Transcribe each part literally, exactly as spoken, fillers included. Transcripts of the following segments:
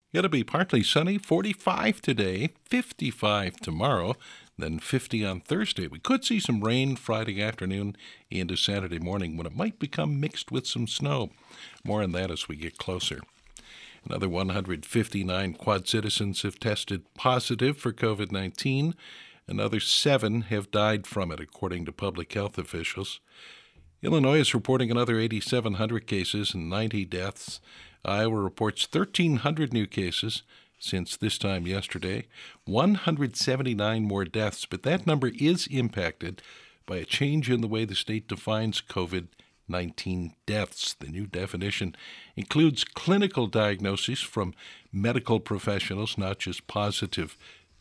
It'll be partly sunny, forty-five today, fifty-five tomorrow, then fifty on Thursday. We could see some rain Friday afternoon into Saturday morning when it might become mixed with some snow. More on that as we get closer. Another one hundred fifty-nine Quad citizens have tested positive for covid nineteen. Another seven have died from it, according to public health officials. Illinois is reporting another eight thousand seven hundred cases and ninety deaths. Iowa reports one thousand three hundred new cases since this time yesterday, one hundred seventy-nine more deaths, but that number is impacted by a change in the way the state defines covid nineteen deaths. The new definition includes clinical diagnoses from medical professionals, not just positive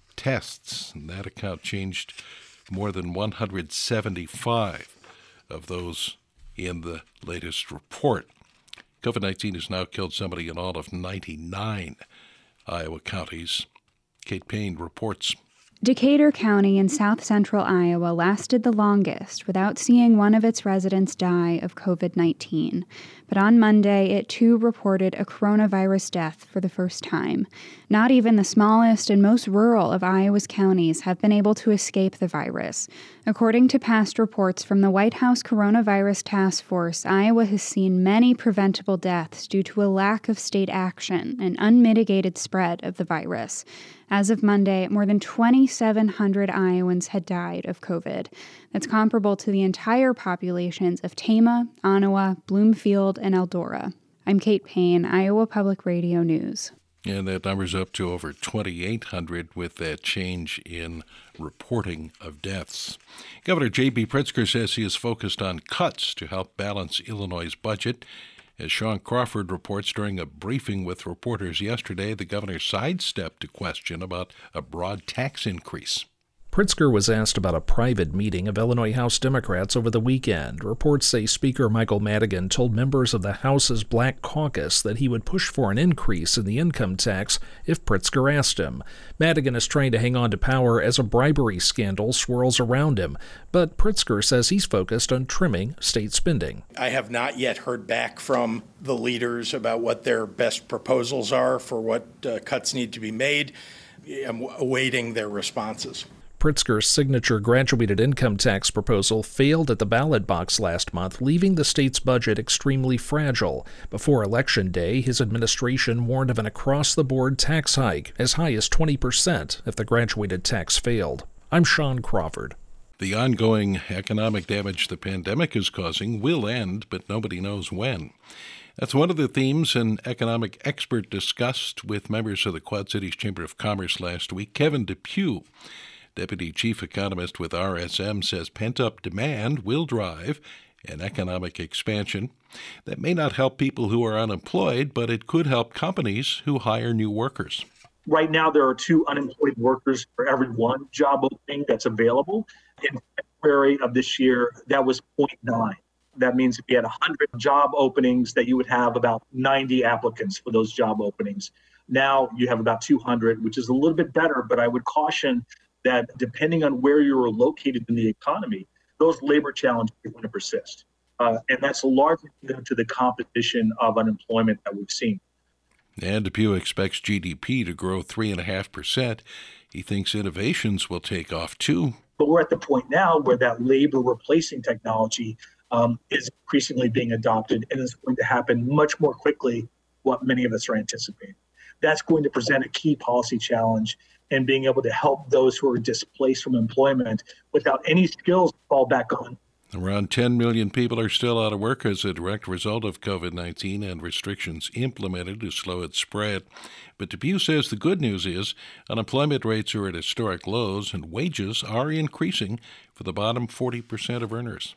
tests. And that account changed more than one hundred seventy-five of those in the latest report. covid nineteen has now killed somebody in all of ninety-nine Iowa counties. Kate Payne reports. Decatur County in south central Iowa lasted the longest without seeing one of its residents die of covid nineteen. But on Monday, it too reported a coronavirus death for the first time. Not even the smallest and most rural of Iowa's counties have been able to escape the virus. According to past reports from the White House Coronavirus Task Force, Iowa has seen many preventable deaths due to a lack of state action and unmitigated spread of the virus. As of Monday, more than twenty-seven hundred Iowans had died of COVID. That's comparable to the entire populations of Tama, Ottawa, Bloomfield, and Eldora. I'm Kate Payne, Iowa Public Radio News. And that number's up to over twenty-eight hundred with that change in reporting of deaths. Governor J B Pritzker says he is focused on cuts to help balance Illinois' budget. As Sean Crawford reports, during a briefing with reporters yesterday, the governor sidestepped a question about a broad tax increase. Pritzker was asked about a private meeting of Illinois House Democrats over the weekend. Reports say Speaker Michael Madigan told members of the House's Black Caucus that he would push for an increase in the income tax if Pritzker asked him. Madigan is trying to hang on to power as a bribery scandal swirls around him, but Pritzker says he's focused on trimming state spending. I have not yet heard back from the leaders about what their best proposals are for what uh, cuts need to be made. I'm awaiting their responses. Pritzker's signature graduated income tax proposal failed at the ballot box last month, leaving the state's budget extremely fragile. Before Election Day, his administration warned of an across-the-board tax hike, as high as twenty percent if the graduated tax failed. I'm Sean Crawford. The ongoing economic damage the pandemic is causing will end, but nobody knows when. That's one of the themes an economic expert discussed with members of the Quad Cities Chamber of Commerce last week. Kevin Depew, Deputy Chief Economist with R S M, says pent-up demand will drive an economic expansion. That may not help people who are unemployed, but it could help companies who hire new workers. Right now, there are two unemployed workers for every one job opening that's available. In February of this year, that was zero point nine. That means if you had one hundred job openings, that you would have about ninety applicants for those job openings. Now you have about two hundred, which is a little bit better, but I would caution that depending on where you're located in the economy, those labor challenges are going to persist. Uh, and that's largely due to the competition of unemployment that we've seen. And Depew expects G D P to grow three point five percent. He thinks innovations will take off, too. But we're at the point now where that labor replacing technology um, is increasingly being adopted, and is going to happen much more quickly what many of us are anticipating. That's going to present a key policy challenge in being able to help those who are displaced from employment without any skills to fall back on. Around ten million people are still out of work as a direct result of covid nineteen and restrictions implemented to slow its spread. But Depew says the good news is unemployment rates are at historic lows and wages are increasing for the bottom forty percent of earners.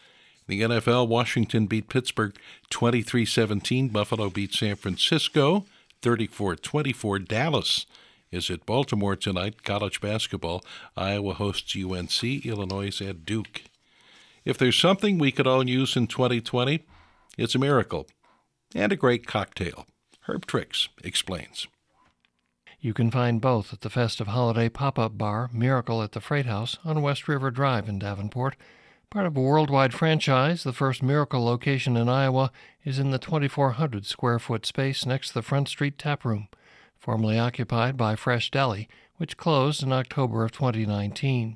The N F L, Washington beat Pittsburgh twenty-three seventeen. Buffalo beat San Francisco thirty-four twenty-four. Dallas is at Baltimore tonight. College basketball, Iowa hosts U N C, Illinois at Duke. If there's something we could all use in twenty twenty, it's a miracle and a great cocktail. Herb Trix explains. You can find both at the festive holiday pop-up bar, Miracle at the Freight House on West River Drive in Davenport. Part of a worldwide franchise, the first Miracle location in Iowa is in the twenty-four hundred square foot space next to the Front Street Tap Room. formerly occupied by Fresh Deli, which closed in October of twenty nineteen.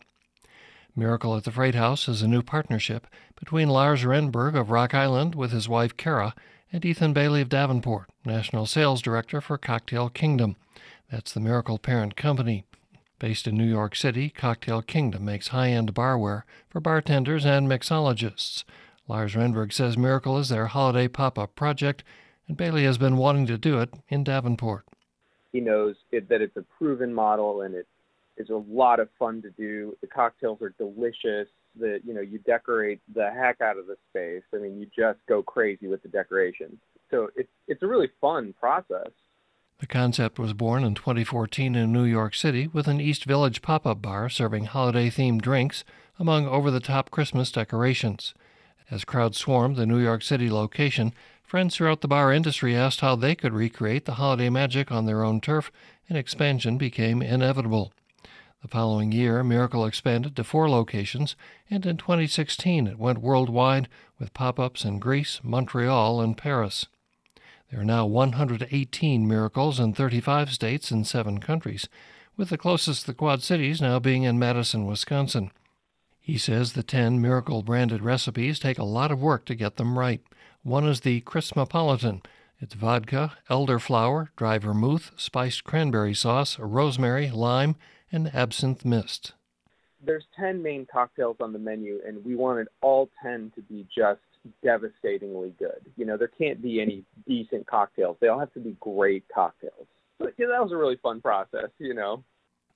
Miracle at the Freight House is a new partnership between Lars Renberg of Rock Island with his wife Kara and Ethan Bailey of Davenport, National Sales Director for Cocktail Kingdom. That's the Miracle parent company. Based in New York City, Cocktail Kingdom makes high-end barware for bartenders and mixologists. Lars Renberg says Miracle is their holiday pop-up project, and Bailey has been wanting to do it in Davenport. He knows it, that it's a proven model, and it is a lot of fun to do. The cocktails are delicious. The, you know, you decorate the heck out of the space. I mean, you just go crazy with the decorations. So it's it's a really fun process. The concept was born in twenty fourteen in New York City with an East Village pop-up bar serving holiday-themed drinks among over-the-top Christmas decorations. As crowds swarmed the New York City location, friends throughout the bar industry asked how they could recreate the holiday magic on their own turf, and expansion became inevitable. The following year, Miracle expanded to four locations, and in twenty sixteen it went worldwide with pop-ups in Greece, Montreal, and Paris. There are now one hundred eighteen Miracles in thirty-five states and seven countries, with the closest to the Quad Cities now being in Madison, Wisconsin. He says the ten Miracle-branded recipes take a lot of work to get them right. One is the Christmapolitan. It's vodka, elderflower, dry vermouth, spiced cranberry sauce, rosemary, lime, and absinthe mist. There's ten main cocktails on the menu, and we wanted all ten to be just devastatingly good. You know, there can't be any decent cocktails. They all have to be great cocktails. But yeah, that was a really fun process, you know.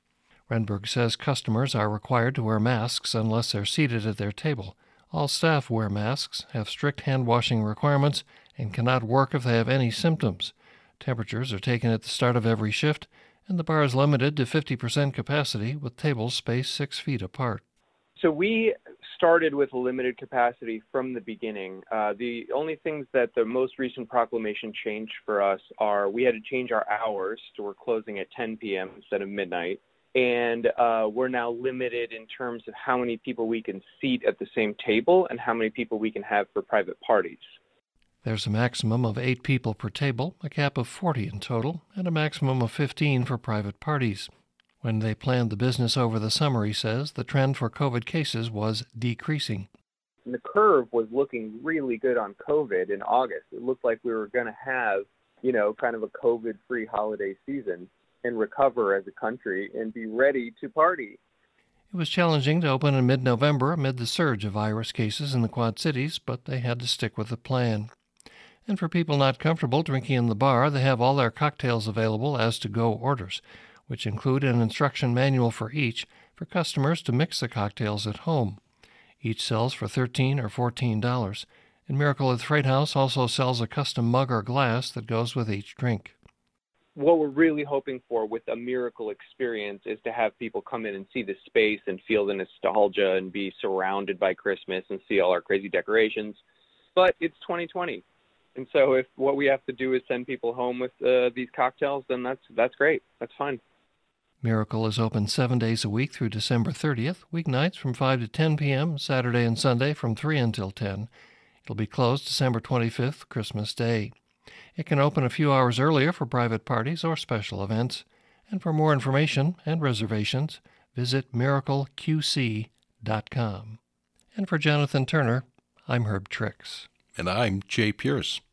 Renberg says customers are required to wear masks unless they're seated at their table. All staff wear masks, have strict hand-washing requirements, and cannot work if they have any symptoms. Temperatures are taken at the start of every shift, and the bar is limited to fifty percent capacity with tables spaced six feet apart. So we started with a limited capacity from the beginning. Uh, the only things that the most recent proclamation changed for us are we had to change our hours, so we're closing at ten p.m. instead of midnight. And uh, we're now limited in terms of how many people we can seat at the same table and how many people we can have for private parties. There's a maximum of eight people per table, a cap of forty in total, and a maximum of fifteen for private parties. When they planned the business over the summer, he says, the trend for COVID cases was decreasing. And the curve was looking really good on COVID in August. It looked like we were going to have, you know, kind of a COVID-free holiday season and recover as a country and be ready to party. It was challenging to open in mid-November amid the surge of virus cases in the Quad Cities, but they had to stick with the plan. And for people not comfortable drinking in the bar, they have all their cocktails available as to-go orders, which include an instruction manual for each for customers to mix the cocktails at home. Each sells for thirteen dollars or fourteen dollars, and Miracle at the Freight House also sells a custom mug or glass that goes with each drink. What we're really hoping for with a Miracle experience is to have people come in and see the space and feel the nostalgia and be surrounded by Christmas and see all our crazy decorations. But it's twenty twenty. And so if what we have to do is send people home with uh, these cocktails, then that's that's great. That's fine. Miracle is open seven days a week through December thirtieth, weeknights from five to ten p.m., Saturday and Sunday from three until ten. It'll be closed December twenty-fifth, Christmas Day. It can open a few hours earlier for private parties or special events. And for more information and reservations, visit miracle q c dot com. And for Jonathan Turner, I'm Herb Trix. And I'm Jay Pierce.